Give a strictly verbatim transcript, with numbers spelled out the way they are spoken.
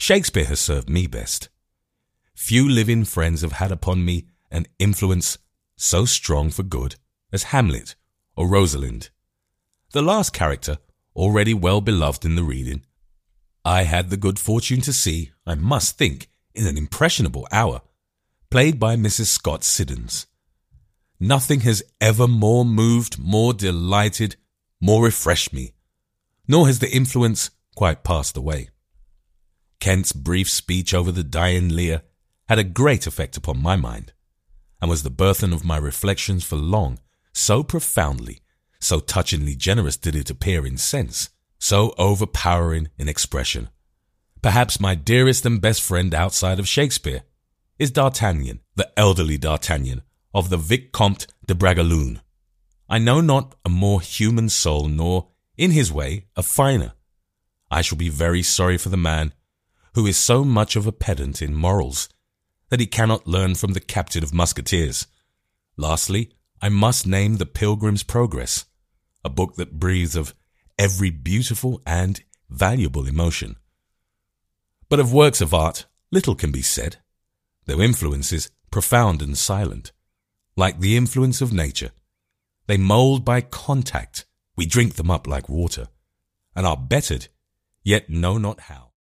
Shakespeare has served me best. Few living friends have had upon me an influence so strong for good as Hamlet or Rosalind. The last character, already well beloved in the reading, I had the good fortune to see, I must think, in an impressionable hour, played by Missus Scott Siddons. Nothing has ever more moved, more delighted, more refreshed me, nor has the influence quite passed away. Kent's brief speech over the dying Lear had a great effect upon my mind, and was the burthen of my reflections for long. So profoundly, so touchingly generous did it appear in sense, so overpowering in expression. Perhaps my dearest and best friend outside of Shakespeare is D'Artagnan, the elderly D'Artagnan of the Vicomte de Bragelonne. I know not a more human soul, nor, in his way, a finer. I shall be very sorry for the man who is so much of a pedant in morals that he cannot learn from the captain of musketeers. Lastly, I must name The Pilgrim's Progress, a book that breathes of every beautiful and valuable emotion. But of works of art little can be said, their influence is profound and silent. Like the influence of nature, they mould by contact. We drink them up like water, and are bettered, yet know not how.